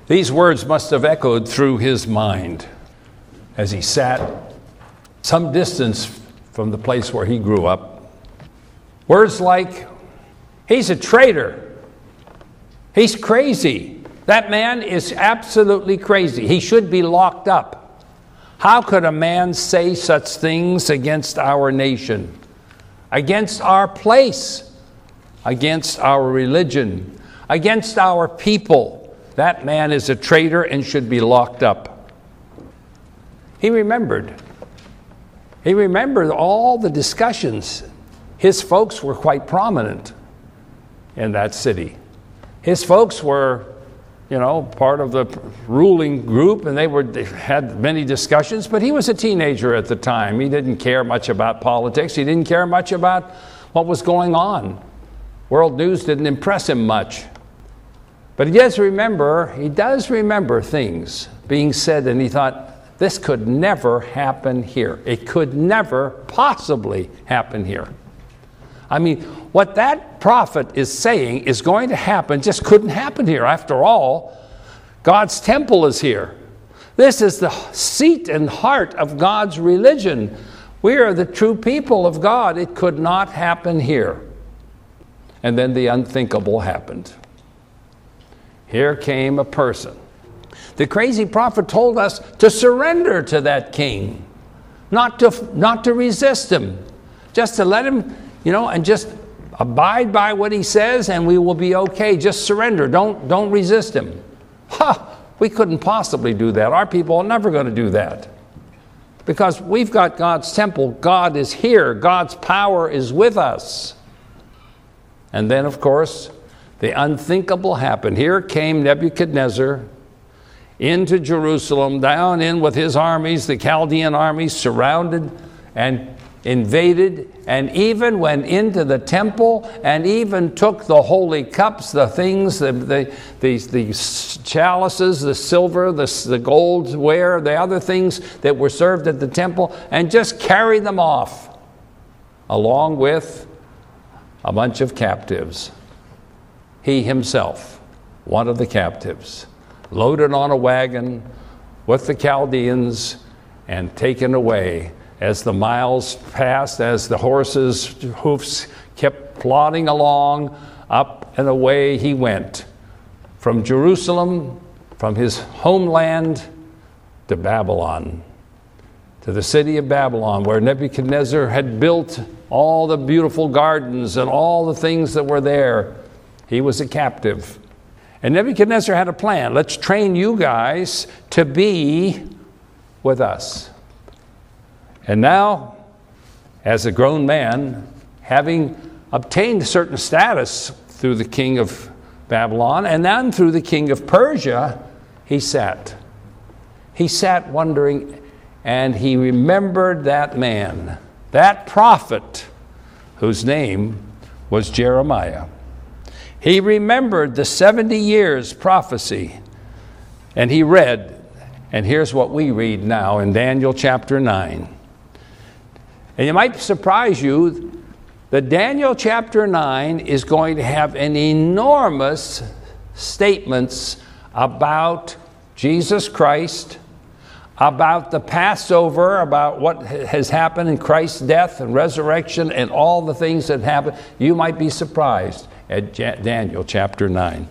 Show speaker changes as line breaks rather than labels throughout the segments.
These words must have echoed through his mind as he sat some distance from the place where he grew up. Words like, he's a traitor. He's crazy. That man is absolutely crazy. He should be locked up. How could a man say such things against our nation, against our place, against our religion, against our people? That man is a traitor and should be locked up. He remembered. He remembered all the discussions. His folks were quite prominent in that city. His folks were, part of the ruling group, and they had many discussions, but he was a teenager at the time. He didn't care much about politics. He didn't care much about what was going on. World news didn't impress him much. But he does remember things being said, and he thought, this could never happen here. It could never possibly happen here. I mean, what that prophet is saying is going to happen just couldn't happen here. After all, God's temple is here. This is the seat and heart of God's religion. We are the true people of God. It could not happen here. And then the unthinkable happened. Here came a person. The crazy prophet told us to surrender to that king, not to resist him, just to let him, and just abide by what he says, and we will be okay. Just surrender. Don't resist him. We couldn't possibly do that. Our people are never going to do that, because we've got God's temple. God is here. God's power is with us. And then, of course, the unthinkable happened. Here came Nebuchadnezzar into Jerusalem, down in with his armies, the Chaldean armies, surrounded and invaded, and even went into the temple and even took the holy cups, the things, the chalices, the silver, the gold ware, the other things that were served at the temple, and just carried them off, along with a bunch of captives. He himself, one of the captives, loaded on a wagon with the Chaldeans and taken away. As the miles passed, as the horses' hoofs kept plodding along, up and away he went. From Jerusalem, from his homeland, to Babylon, to the city of Babylon, where Nebuchadnezzar had built all the beautiful gardens and all the things that were there. He was a captive. And Nebuchadnezzar had a plan. Let's train you guys to be with us. And now, as a grown man, having obtained a certain status through the king of Babylon and then through the king of Persia, he sat. He sat wondering, and he remembered that man, that prophet, whose name was Jeremiah. He remembered the 70 years prophecy, and he read, and here's what we read now in Daniel chapter 9. And it might surprise you that Daniel chapter 9 is going to have an enormous statements about Jesus Christ, about the Passover, about what has happened in Christ's death and resurrection and all the things that happened. You might be surprised at Daniel chapter 9.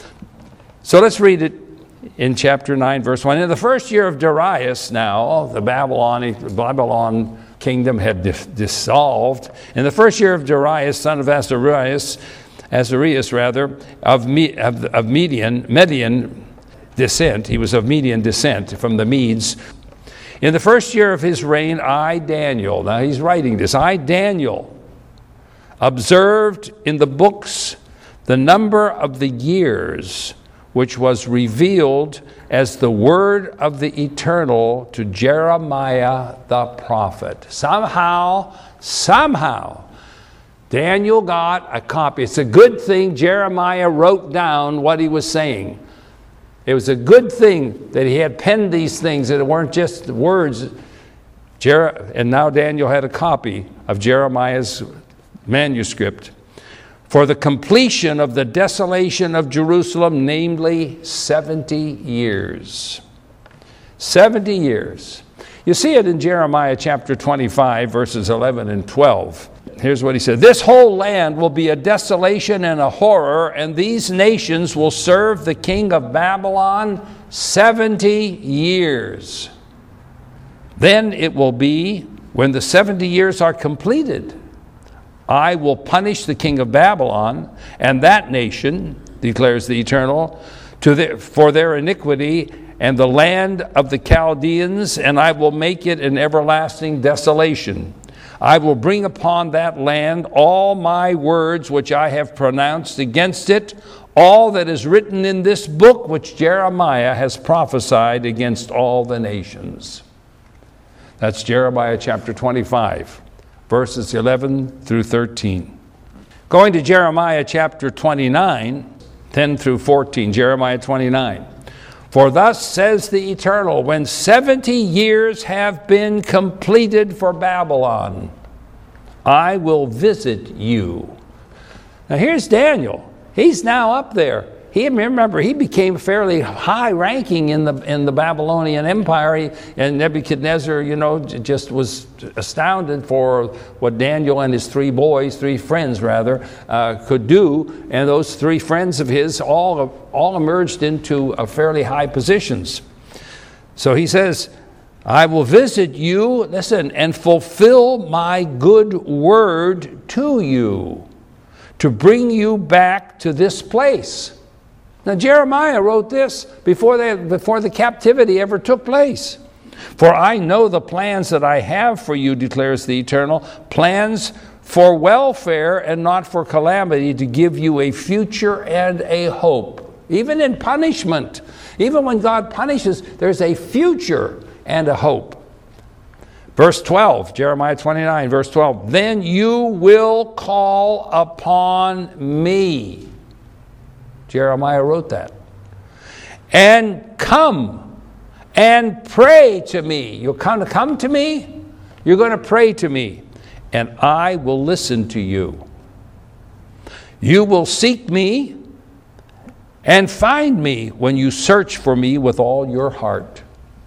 So let's read it in chapter 9, verse 1. In the first year of Darius now, the Babylon kingdom had dissolved. In the first year of Darius, son of Azarias, of Median descent, he was of Median descent from the Medes. In the first year of his reign, I, Daniel, now he's writing this, I, Daniel, observed in the books the number of the years which was revealed as the word of the Eternal to Jeremiah the prophet. Somehow, Daniel got a copy. It's a good thing Jeremiah wrote down what he was saying. It was a good thing that he had penned these things, that it weren't just words. And now Daniel had a copy of Jeremiah's manuscript. for the completion of the desolation of Jerusalem, namely 70 years. 70 years. You see it in Jeremiah chapter 25, verses 11 and 12. Here's what he said. This whole land will be a desolation and a horror, and these nations will serve the king of Babylon 70 years. Then it will be, when the 70 years are completed, I will punish the king of Babylon and that nation, declares the Eternal, for their iniquity, and the land of the Chaldeans, and I will make it an everlasting desolation. I will bring upon that land all my words which I have pronounced against it, all that is written in this book which Jeremiah has prophesied against all the nations. That's Jeremiah chapter 25, verses 11 through 13. Going to Jeremiah chapter 29, 10 through 14, Jeremiah 29. For thus says the Eternal, when 70 years have been completed for Babylon, I will visit you. Now here's Daniel. He's now up there. Remember, he became fairly high ranking in the Babylonian Empire, and Nebuchadnezzar, just was astounded for what Daniel and his three friends could do, and those three friends of his all emerged into fairly high positions. So he says, I will visit you, listen, and fulfill my good word to you, to bring you back to this place. Now, Jeremiah wrote this before the captivity ever took place. For I know the plans that I have for you, declares the Eternal, plans for welfare and not for calamity, to give you a future and a hope. Even in punishment, even when God punishes, there's a future and a hope. Verse 12, Jeremiah 29, verse 12, then you will call upon me. Jeremiah wrote that. And come and pray to me. You're going to come to me? You're going to pray to me, and I will listen to you. You will seek me and find me when you search for me with all your heart.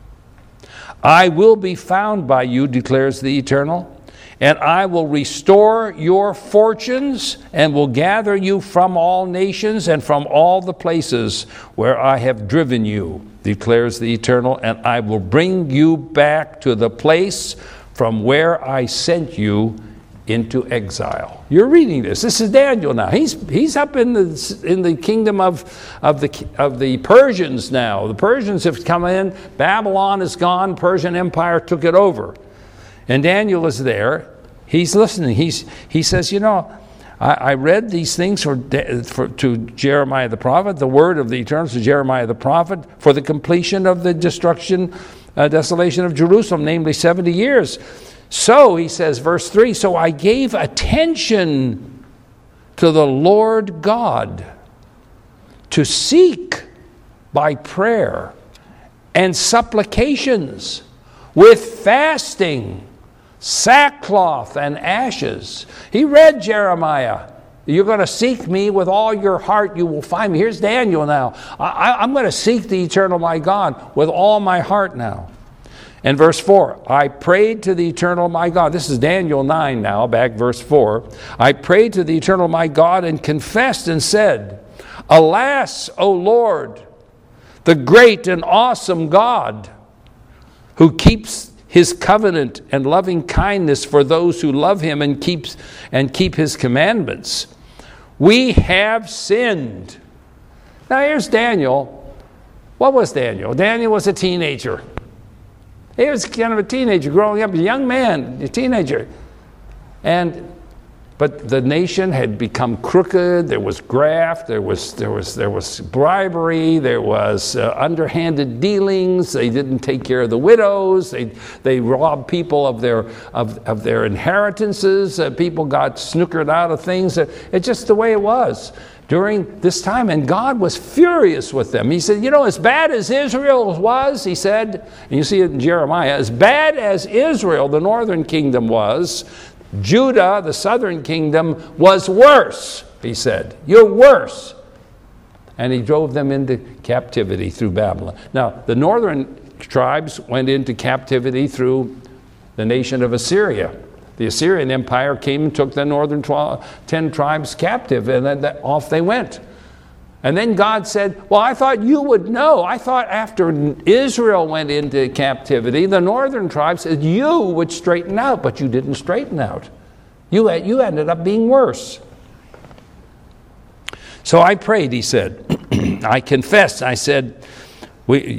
I will be found by you, declares the Eternal, and I will restore your fortunes and will gather you from all nations and from all the places where I have driven you, declares the Eternal, and I will bring you back to the place from where I sent you into exile. You're reading this. This is Daniel now. He's up in the kingdom of the Persians now. The Persians have come in. Babylon is gone. Persian Empire took it over. And Daniel is there. He's listening. He says, I read these things to Jeremiah the prophet, the word of the Eternal to Jeremiah the prophet, for the completion of the desolation of Jerusalem, namely 70 years. So, he says, verse 3, so I gave attention to the Lord God to seek by prayer and supplications with fasting, sackcloth and ashes. He read Jeremiah. You're going to seek me with all your heart, you will find me. Here's Daniel now. I'm going to seek the Eternal my God with all my heart now. And verse 4, I prayed to the Eternal my God. This is Daniel 9 now, back verse 4. I prayed to the Eternal my God and confessed and said, alas, O Lord, the great and awesome God, who keeps his covenant and loving kindness for those who love him and keep his commandments. We have sinned. Now here's Daniel. What was Daniel? Daniel was a teenager. He was kind of a teenager growing up, a young man, a teenager. But the nation had become crooked. There was graft. There was bribery. There was underhanded dealings. They didn't take care of the widows. They robbed people of their inheritances. People got snookered out of things. It's just the way it was during this time, and God was furious with them. He said, as bad as Israel was, he said, and you see it in Jeremiah, as bad as Israel, the northern kingdom was, Judah, the southern kingdom, was worse. he said. You're worse. And he drove them into captivity through Babylon. Now, the northern tribes went into captivity through the nation of Assyria. The Assyrian Empire came and took the northern 10 tribes captive, and then off they went. And then God said, well, I thought you would know. I thought after Israel went into captivity, the northern tribes said you would straighten out, but you didn't straighten out. You ended up being worse. So I prayed, he said. I confessed. I said, we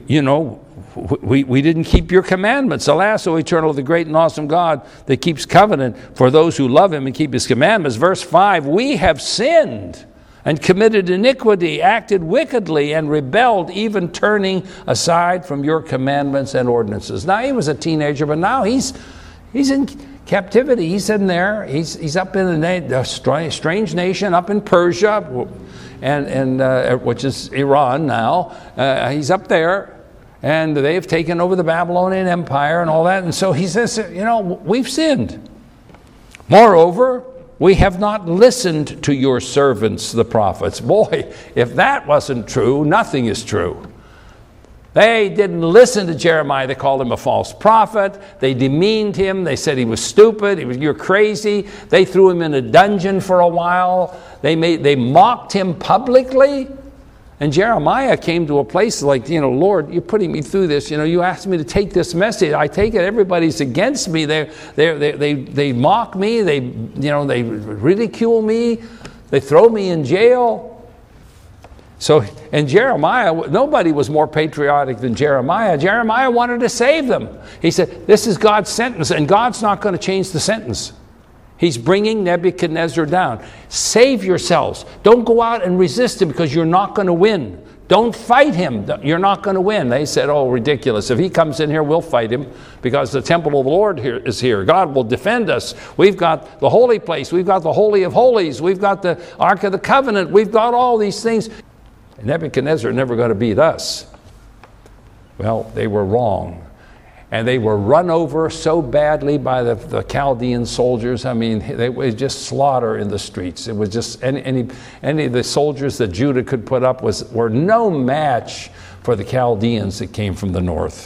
didn't keep your commandments. Alas, O eternal, the great and awesome God that keeps covenant for those who love him and keep his commandments. Verse 5, we have sinned and committed iniquity, acted wickedly, and rebelled, even turning aside from your commandments and ordinances. Now, he was a teenager, but now he's in captivity. He's in there. He's up in a strange nation, up in Persia, and which is Iran now. He's up there, and they've taken over the Babylonian Empire and all that. And so he says, we've sinned. Moreover, we have not listened to your servants, the prophets. Boy, if that wasn't true, nothing is true. They didn't listen to Jeremiah. They called him a false prophet. They demeaned him. They said he was stupid. You're crazy. They threw him in a dungeon for a while. They mocked him publicly. And Jeremiah came to a place like, Lord, you're putting me through this. You asked me to take this message. I take it. Everybody's against me. They mock me. They ridicule me. They throw me in jail. So, and Jeremiah, nobody was more patriotic than Jeremiah. Jeremiah wanted to save them. He said, this is God's sentence, and God's not going to change the sentence. He's bringing Nebuchadnezzar down. Save yourselves. Don't go out and resist him because you're not going to win. Don't fight him. You're not going to win. They said, oh, ridiculous. If he comes in here, we'll fight him because the temple of the Lord is here. God will defend us. We've got the holy place. We've got the Holy of Holies. We've got the Ark of the Covenant. We've got all these things. Nebuchadnezzar never going to beat us. Well, they were wrong. And they were run over so badly by the Chaldean soldiers. I mean, they was just slaughter in the streets. It was just any of the soldiers that Judah could put up were no match for the Chaldeans that came from the north.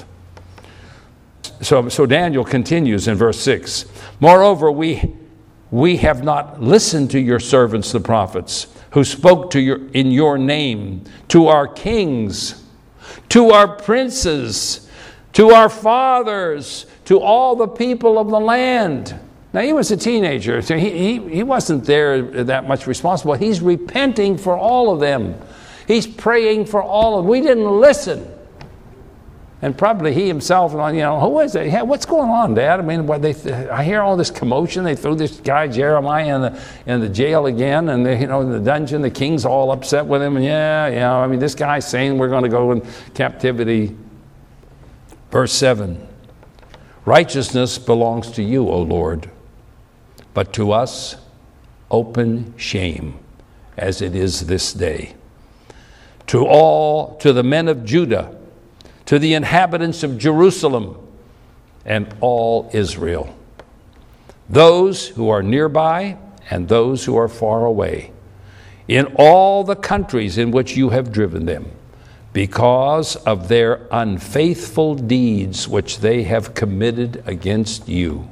So Daniel continues in verse 6. Moreover, we have not listened to your servants, the prophets, who spoke in your name, to our kings, to our princes, to our fathers, to all the people of the land. Now, he was a teenager, so he wasn't there that much responsible. He's repenting for all of them. He's praying for all of them. We didn't listen. And probably he himself, who is it? What's going on, Dad? I mean, I hear all this commotion. They threw this guy Jeremiah in the jail again, and in the dungeon. The king's all upset with him. And this guy's saying we're going to go in captivity. Verse 7. Righteousness belongs to you, O Lord, but to us open shame, as it is this day. To the men of Judah, to the inhabitants of Jerusalem and all Israel, those who are nearby and those who are far away, in all the countries in which you have driven them, because of their unfaithful deeds which they have committed against you.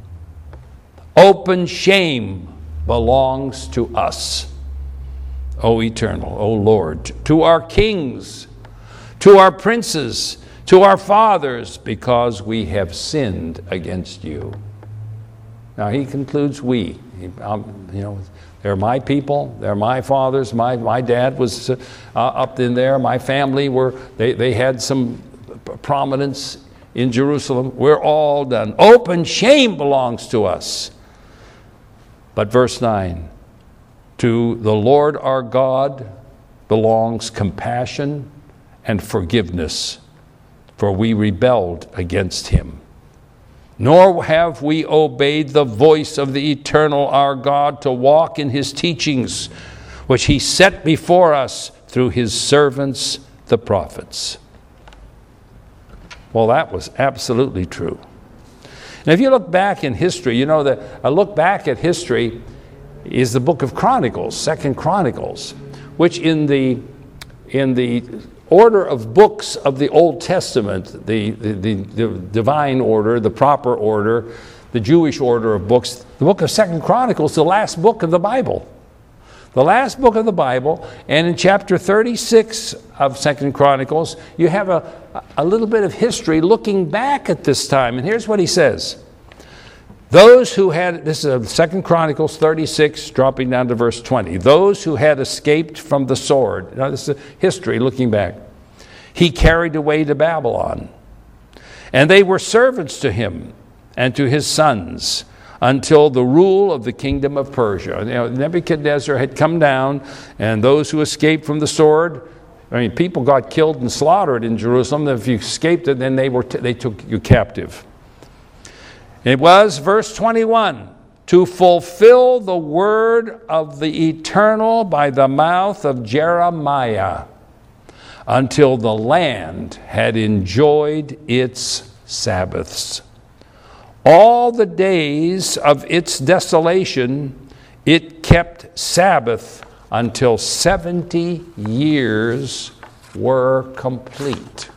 Open shame belongs to us, O Eternal, O Lord, to our kings, to our princes, to our fathers, because we have sinned against you. Now he concludes they're my people, they're my fathers, my dad was up in there, my family they had some prominence in Jerusalem. We're all done. Open shame belongs to us. But verse 9, to the Lord our God belongs compassion and forgiveness, for we rebelled against him. Nor have we obeyed the voice of the Eternal our God to walk in his teachings, which he set before us through his servants, the prophets. Well, that was absolutely true. And if you look back in history, that I look back at history, is the book of Chronicles, 2 Chronicles, which in the order of books of the Old Testament, the divine order, the proper order, the Jewish order of books, the book of 2 Chronicles, the last book of the Bible. The last book of the Bible, and in chapter 36 of 2 Chronicles, you have a little bit of history looking back at this time. And here's what he says. Those who had, this is 2 Chronicles 36, dropping down to verse 20. Those who had escaped from the sword. Now this is history looking back. He carried away to Babylon. And they were servants to him and to his sons, until the rule of the kingdom of Persia. You know, Nebuchadnezzar had come down, and those who escaped from the sword, I mean, people got killed and slaughtered in Jerusalem. If you escaped it, then they took you captive. It was, verse 21, to fulfill the word of the Eternal by the mouth of Jeremiah, until the land had enjoyed its Sabbaths. All the days of its desolation, it kept Sabbath until 70 years were complete.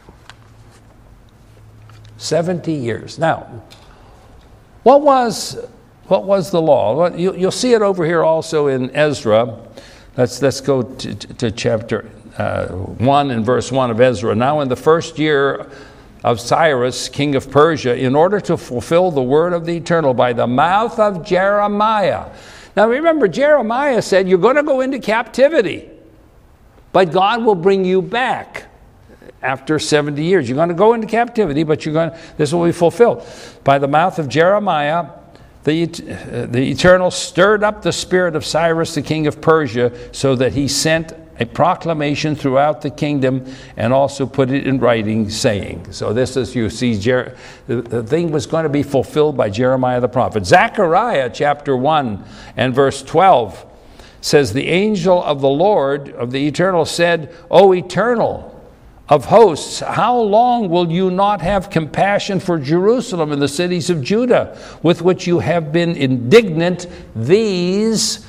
70 years. Now, what was the law? Well, you'll see it over here also in Ezra. Let's go to chapter 1 and verse 1 of Ezra. Now in the first year of Cyrus, king of Persia, in order to fulfill the word of the Eternal by the mouth of Jeremiah. Now remember, Jeremiah said, you're going to go into captivity, but God will bring you back after 70 years. You're going to go into captivity, but this will be fulfilled. By the mouth of Jeremiah, the Eternal stirred up the spirit of Cyrus, the king of Persia, so that he sent a proclamation throughout the kingdom and also put it in writing, saying. So this is, you see, the thing was going to be fulfilled by Jeremiah the prophet. Zechariah chapter 1 and verse 12 says, the angel of the Lord, of the Eternal, said, O Eternal of hosts, how long will you not have compassion for Jerusalem and the cities of Judah, with which you have been indignant these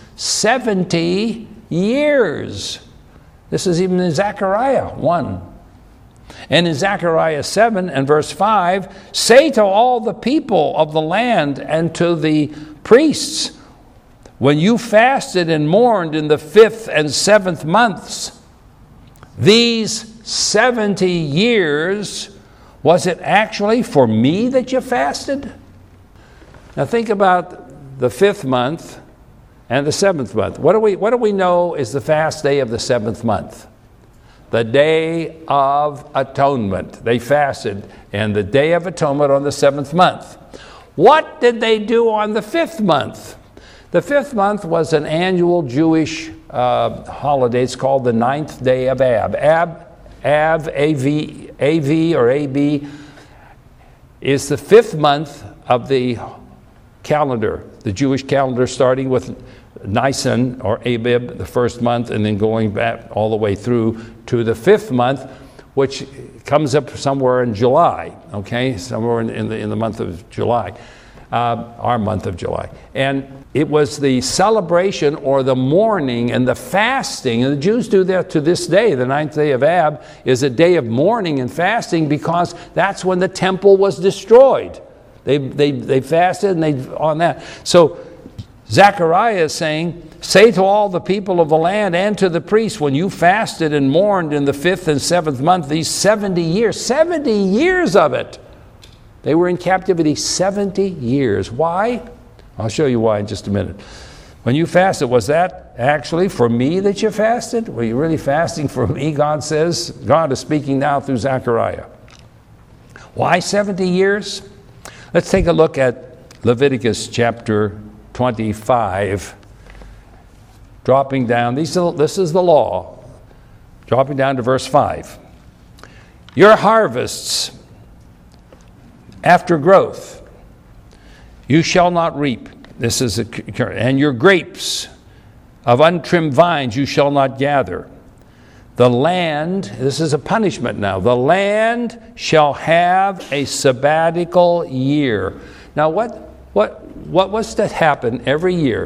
70 years? This is even in Zechariah 1. And in Zechariah 7 and verse 5, say to all the people of the land and to the priests, when you fasted and mourned in the 5th and 7th months, these 70 years, was it actually for me that you fasted? Now think about the 5th month and the 7th month. What do we know is the fast day of the 7th month? The Day of Atonement. They fasted, and the Day of Atonement on the 7th month. What did they do on the 5th month? The 5th month was an annual Jewish holiday. It's called the 9th day of Ab. Av, A-V or A-B, is the 5th month of the calendar, the Jewish calendar, starting with Nisan or Abib, the 1st month, and then going back all the way through to the 5th month, which comes up somewhere in July, okay, somewhere in the month of July, our month of July. And it was the celebration or the mourning and the fasting, and the Jews do that to this day. The 9th day of Ab is a day of mourning and fasting because that's when the temple was destroyed. They fasted and on that. So Zechariah is saying, say to all the people of the land and to the priests, when you fasted and mourned in the 5th and 7th month, these 70 years of it, they were in captivity 70 years. Why? I'll show you why in just a minute. When you fasted, was that actually for me that you fasted? Were you really fasting for me, God says? God is speaking now through Zechariah. Why 70 years? Let's take a look at Leviticus chapter 25. Dropping down, this is the law. Dropping down to verse 5. Your harvests after growth you shall not reap. This is and your grapes of untrimmed vines you shall not gather. The land, this is a punishment now, the land shall have a sabbatical year. Now what was to happen every year?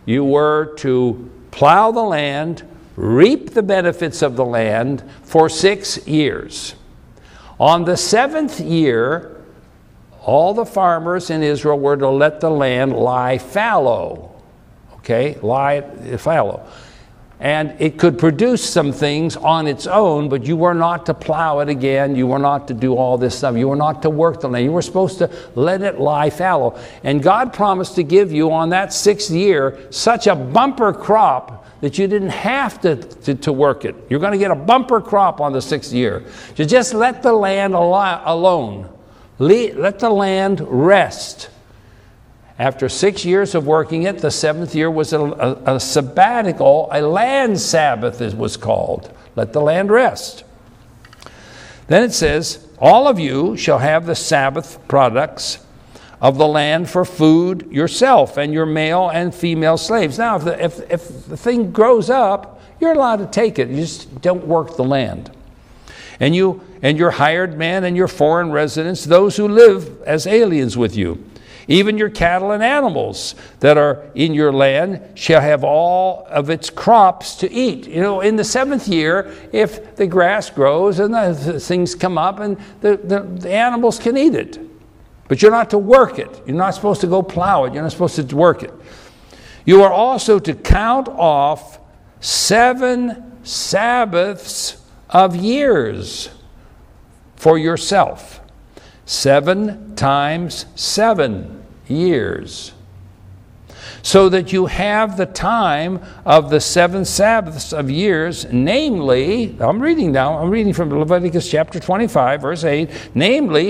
you were to plow the land, reap the benefits of the land for 6 years. On the 7th year, all the farmers in Israel were to let the land lie fallow. Okay, lie fallow. And it could produce some things on its own, but you were not to plow it again. You were not to do all this stuff. You were not to work the land. You were supposed to let it lie fallow. And God promised to give you on that 6th year such a bumper crop that you didn't have to work it. You're going to get a bumper crop on the 6th year. You just let the land alone. Let the land rest. After 6 years of working it, the 7th year was a sabbatical, a land Sabbath it was called. Let the land rest. Then it says, all of you shall have the Sabbath products of the land for food yourself and your male and female slaves. Now, if the thing grows up, you're allowed to take it. You just don't work the land. And you and your hired man and your foreign residents, those who live as aliens with you, even your cattle and animals that are in your land shall have all of its crops to eat. You know, in the 7th year, if the grass grows and the things come up, and the animals can eat it. But you're not to work it. You're not supposed to go plow it. You're not supposed to work it. You are also to count off 7 Sabbaths of years for yourself. 7 times 7 years. So that you have the time of the 7 Sabbaths of years, namely, I'm reading from Leviticus chapter 25, verse 8, namely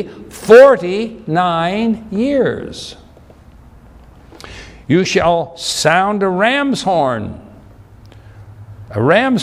49 years. You shall sound a ram's horn, a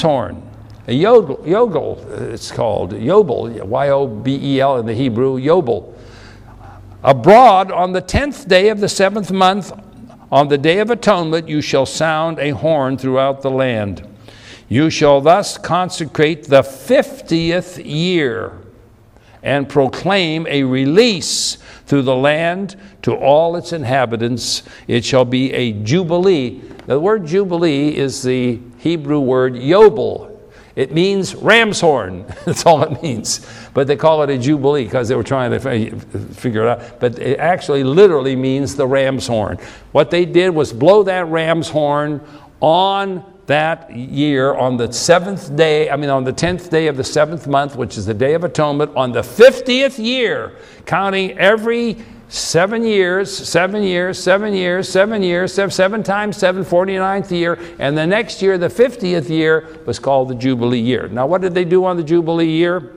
yodel, it's called, yobel, Y-O-B-E-L in the Hebrew, yobel. Abroad on the 10th day of the 7th month, on the Day of Atonement, you shall sound a horn throughout the land. You shall thus consecrate the 50th year and proclaim a release through the land to all its inhabitants. It shall be a jubilee. The word jubilee is the Hebrew word yobel. It means ram's horn. That's all it means. But they call it a jubilee because they were trying to figure it out. But it actually literally means the ram's horn. What they did was blow that ram's horn on that year, on the 7th day, on the 10th day of the 7th month, which is the Day of Atonement, on the 50th year, counting every 7 years, 7 years, 7 years, 7 years, 7 times 7, 49th year, and the next year, the 50th year, was called the Jubilee year. Now, what did they do on the Jubilee year?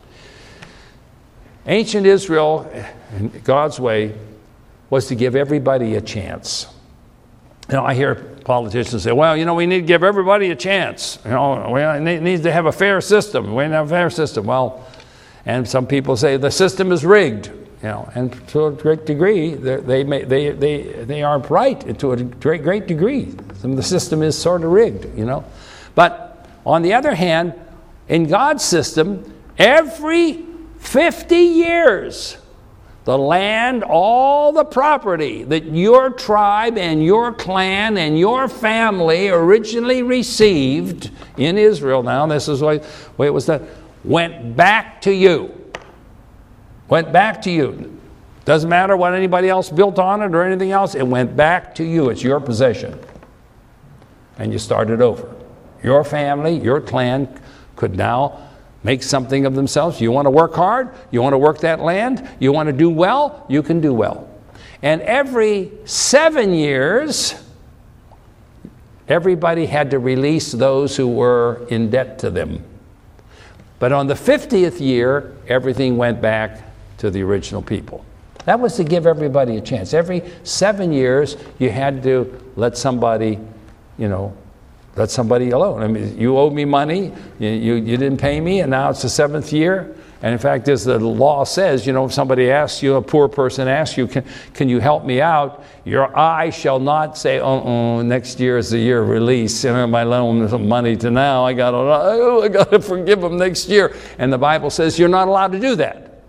Ancient Israel, God's way, was to give everybody a chance. I hear politicians say, well, we need to give everybody a chance. We need to have a fair system. We need to have a fair system. Well, and some people say the system is rigged. And to a great degree, they are right to a great degree. The system is sort of rigged, But on the other hand, in God's system, every 50 years, the land, all the property that your tribe and your clan and your family originally received in Israel, now this is the way it was done, went back to you. Went back to you. Doesn't matter what anybody else built on it or anything else. It went back to you. It's your possession. And you started over. Your family, your clan could now make something of themselves. You want to work hard? You want to work that land? You want to do well? You can do well. And every 7 years, everybody had to release those who were in debt to them. But on the 50th year, everything went back to the original people. That was to give everybody a chance. Every 7 years, you had to let somebody, let somebody alone. You owed me money, you didn't pay me, and now it's the 7th year. And in fact, as the law says, if somebody asks you, a poor person asks you, can you help me out? Your eye shall not say, next year is the year of release. My loan some money to now. I got to forgive them next year. And the Bible says you're not allowed to do that.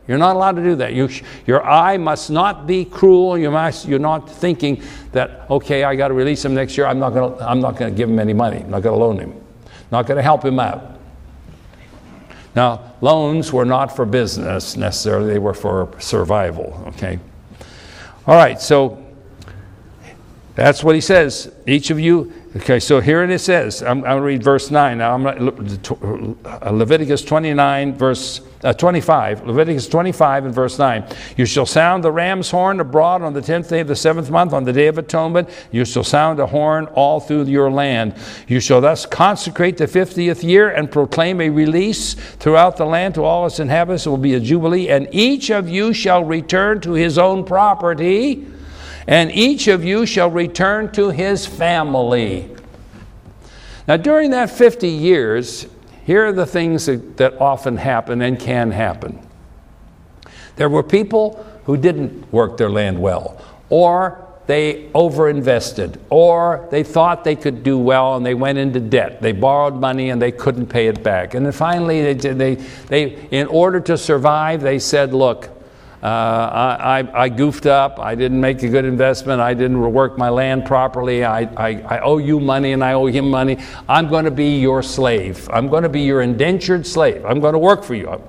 You're not allowed to do that. Your eye must not be cruel. You're not thinking that, okay, I got to release him next year. I'm not going to give him any money. I'm not going to loan him. Not going to help him out. Now, loans were not for business necessarily. They were for survival, okay? All right, so that's what he says. Each of you, okay, so here it says. I'm going to read verse 9. Now, Leviticus 25, Leviticus 25 and verse 9. You shall sound the ram's horn abroad on the 10th day of the 7th month, on the day of atonement. You shall sound a horn all through your land. You shall thus consecrate the 50th year and proclaim a release throughout the land to all its inhabitants. It will be a jubilee, and each of you shall return to his own property, and each of you shall return to his family. Now, during that 50 years, here are the things that often happen and can happen. There were people who didn't work their land well, or they overinvested, or they thought they could do well and they went into debt. They borrowed money and they couldn't pay it back. And then finally, they in order to survive, they said, look, I goofed up. I didn't make a good investment. I didn't work my land properly. I owe you money and I owe him money. I'm going to be your slave. I'm going to be your indentured slave. I'm going to work for you,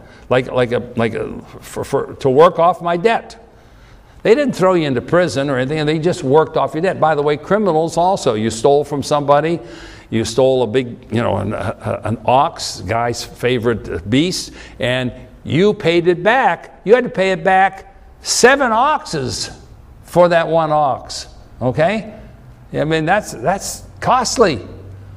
to work off my debt. They didn't throw you into prison or anything. They just worked off your debt. By the way, criminals also. You stole from somebody. You stole a big, an ox, guy's favorite beast, and you paid it back. You had to pay it back 7 oxes for that one ox. Okay? I mean, that's costly.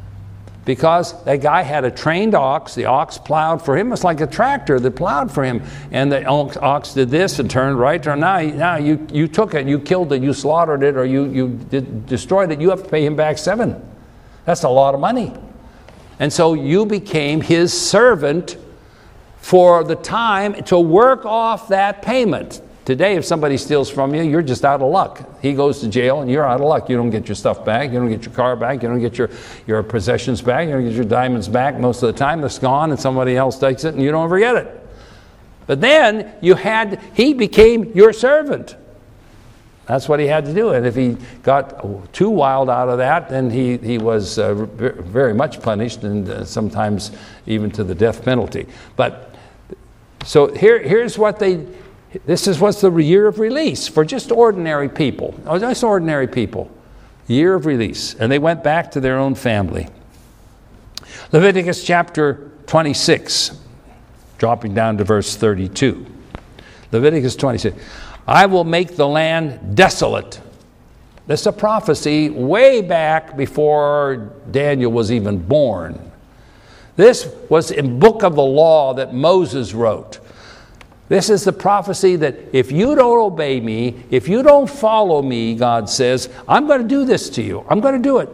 Because that guy had a trained ox. The ox plowed for him. It was like a tractor that plowed for him. And the ox did this and turned right. Now you took it, you killed it, you slaughtered it, or you destroyed it. You have to pay him back 7. That's a lot of money. And so you became his servant for the time to work off that payment. Today, if somebody steals from you, you're just out of luck. He goes to jail and you're out of luck. You don't get your stuff back. You don't get your car back. You don't get your possessions back. You don't get your diamonds back. Most of the time, it's gone and somebody else takes it and you don't ever get it. But then he became your servant. That's what he had to do. And if he got too wild out of that, then he was very much punished, and sometimes even to the death penalty. But so here's what this is what's the year of release for just ordinary people. Just ordinary people. Year of release. And they went back to their own family. Leviticus chapter 26, dropping down to verse 32. Leviticus 26. I will make the land desolate. This is a prophecy way back before Daniel was even born. This was in book of the law that Moses wrote. This is the prophecy that if you don't obey me, if you don't follow me, God says, I'm going to do this to you. I'm going to do it.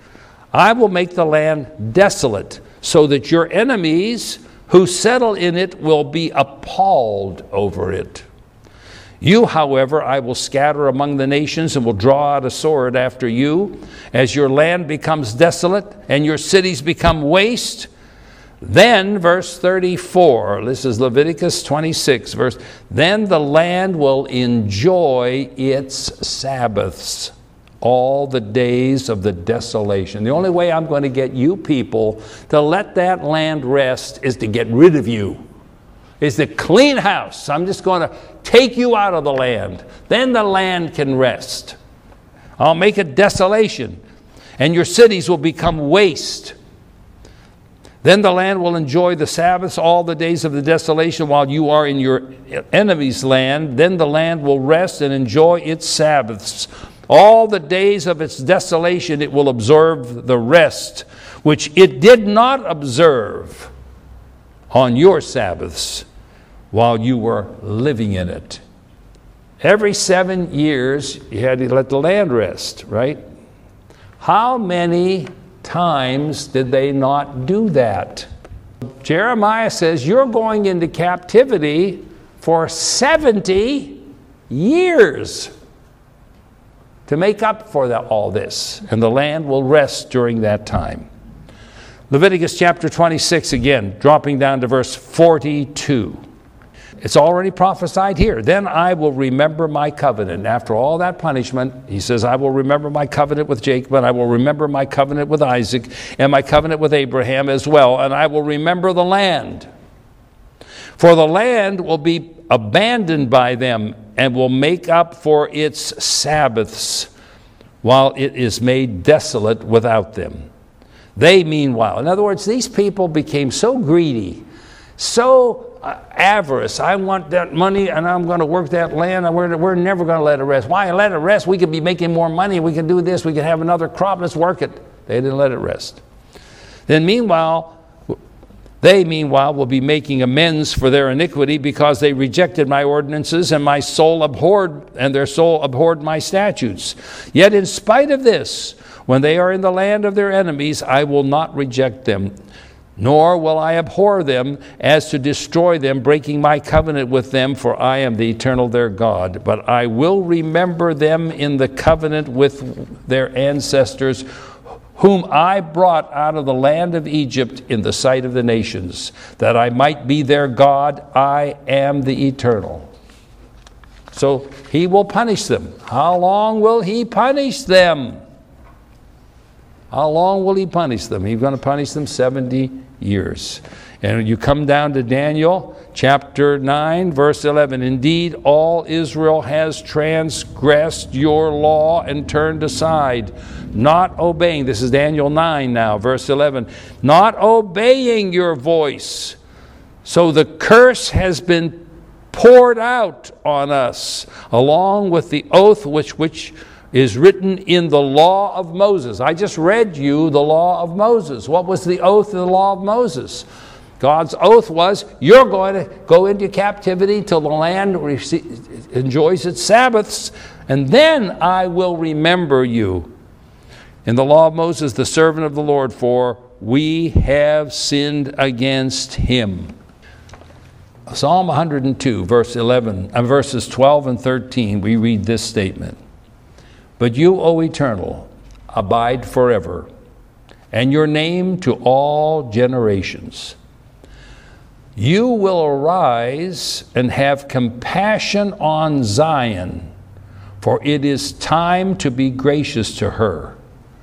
I will make the land desolate so that your enemies who settle in it will be appalled over it. You, however, I will scatter among the nations and will draw out a sword after you. As your land becomes desolate and your cities become waste, then, verse 34, this is Leviticus 26, then the land will enjoy its Sabbaths all the days of the desolation. The only way I'm going to get you people to let that land rest is to get rid of you, is to clean house. I'm just going to take you out of the land. Then the land can rest. I'll make it desolation, and your cities will become waste. Then the land will enjoy the Sabbaths all the days of the desolation while you are in your enemy's land. Then the land will rest and enjoy its Sabbaths. All the days of its desolation it will observe the rest, which it did not observe on your Sabbaths while you were living in it. Every 7 years you had to let the land rest, right? How many times did they not do that? Jeremiah says you're going into captivity for 70 years to make up for all this, and the land will rest during that time. Leviticus chapter 26 again, dropping down to verse 42. It's already prophesied here. Then I will remember my covenant. After all that punishment, he says, I will remember my covenant with Jacob, and I will remember my covenant with Isaac, and my covenant with Abraham as well, and I will remember the land. For the land will be abandoned by them, and will make up for its Sabbaths, while it is made desolate without them. They, meanwhile, in other words, these people became so greedy, so avarice. I want that money, and I'm going to work that land, and we're never going to let it rest. Why let it rest? We could be making more money. We can do this. We can have another crop. Let's work it. They didn't let it rest. Then they will be making amends for their iniquity, because they rejected my ordinances, and their soul abhorred my statutes. Yet in spite of this, when they are in the land of their enemies, I will not reject them, nor will I abhor them as to destroy them, breaking my covenant with them, for I am the eternal their God. But I will remember them in the covenant with their ancestors, whom I brought out of the land of Egypt in the sight of the nations, that I might be their God. I am the eternal. So he will punish them. How long will he punish them? How long will he punish them? He's going to punish them 70 years. And you come down to Daniel chapter 9, verse 11. Indeed, all Israel has transgressed your law and turned aside, not obeying. This is Daniel 9 now, verse 11. Not obeying your voice. So the curse has been poured out on us, along with the oath which is written in the law of Moses. I just read you the law of Moses. What was the oath in the law of Moses? God's oath was, you're going to go into captivity till the land enjoys its Sabbaths, and then I will remember you. In the law of Moses, the servant of the Lord, for we have sinned against him. Psalm 102, verses 12 and 13, we read this statement. But you, O Eternal, abide forever, and your name to all generations. You will arise and have compassion on Zion, for it is time to be gracious to her.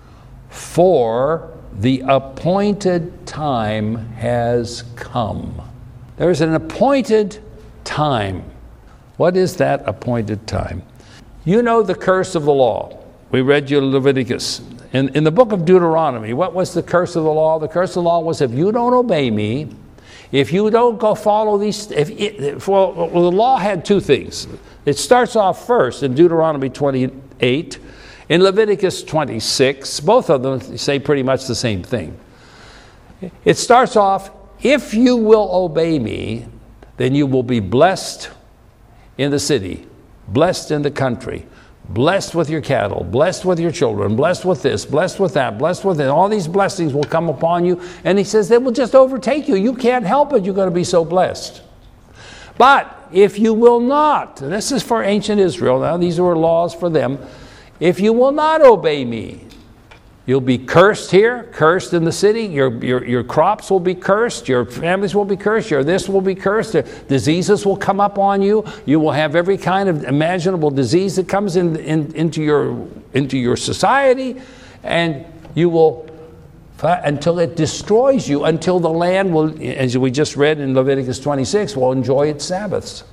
For the appointed time has come. There's an appointed time. What is that appointed time? You know the curse of the law. We read you Leviticus. In the book of Deuteronomy, what was the curse of the law? The curse of the law was, if you don't obey me, if you don't go follow these, the law had two things. It starts off first in Deuteronomy 28, in Leviticus 26. Both of them say pretty much the same thing. It starts off, if you will obey me, then you will be blessed in the city, blessed in the country, blessed with your cattle, blessed with your children, blessed with this, blessed with that, blessed with it. All these blessings will come upon you. And he says they will just overtake you. You can't help it. You're going to be so blessed. But if you will not, and this is for ancient Israel now, these were laws for them. If you will not obey me, you'll be cursed here, cursed in the city. Your crops will be cursed. Your families will be cursed. Your this will be cursed. Diseases will come up on you. You will have every kind of imaginable disease that comes into your society, and you will, until it destroys you, until the land will, as we just read in Leviticus 26, will enjoy its Sabbaths.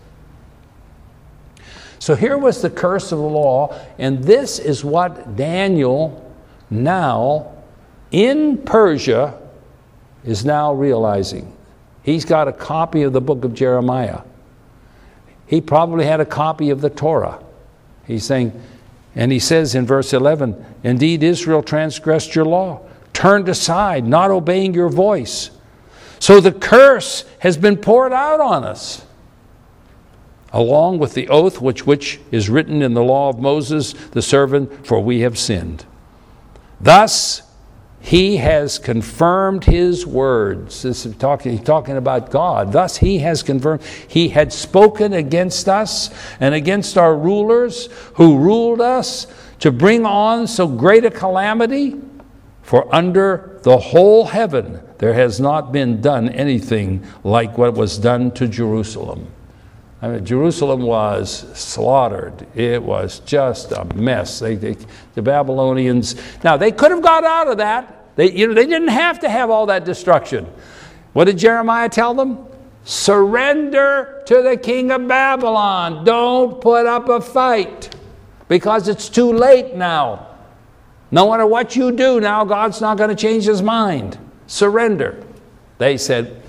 So here was the curse of the law, and this is what Daniel now in Persia is now realizing. He's got a copy of the book of Jeremiah. He probably had a copy of the Torah. He's saying, and he says in verse 11, indeed Israel transgressed your law, turned aside, not obeying your voice. So the curse has been poured out on us, along with the oath which is written in the law of Moses, the servant, for we have sinned. Thus, he has confirmed his words. This is talking about God. Thus, he has confirmed. He had spoken against us and against our rulers who ruled us to bring on so great a calamity. For under the whole heaven there has not been done anything like what was done to Jerusalem. I mean, Jerusalem was slaughtered. It was just a mess. The Babylonians, now they could have got out of that. They didn't have to have all that destruction. What did Jeremiah tell them? Surrender to the king of Babylon. Don't put up a fight, because it's too late now. No matter what you do now, God's not going to change his mind. Surrender. They said,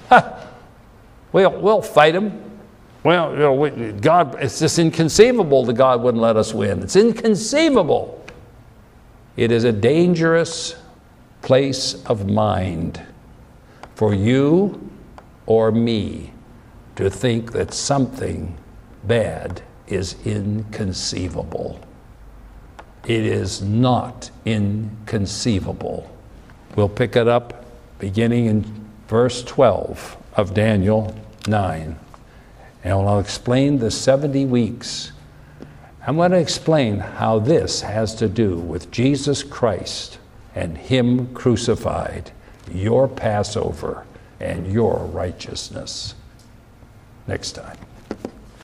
we'll fight him. Well, God, it's just inconceivable that God wouldn't let us win. It's inconceivable. It is a dangerous place of mind for you or me to think that something bad is inconceivable. It is not inconceivable. We'll pick it up beginning in verse 12 of Daniel 9. And I'll explain the 70 weeks. I'm going to explain how this has to do with Jesus Christ and him crucified, your Passover and your righteousness. Next time.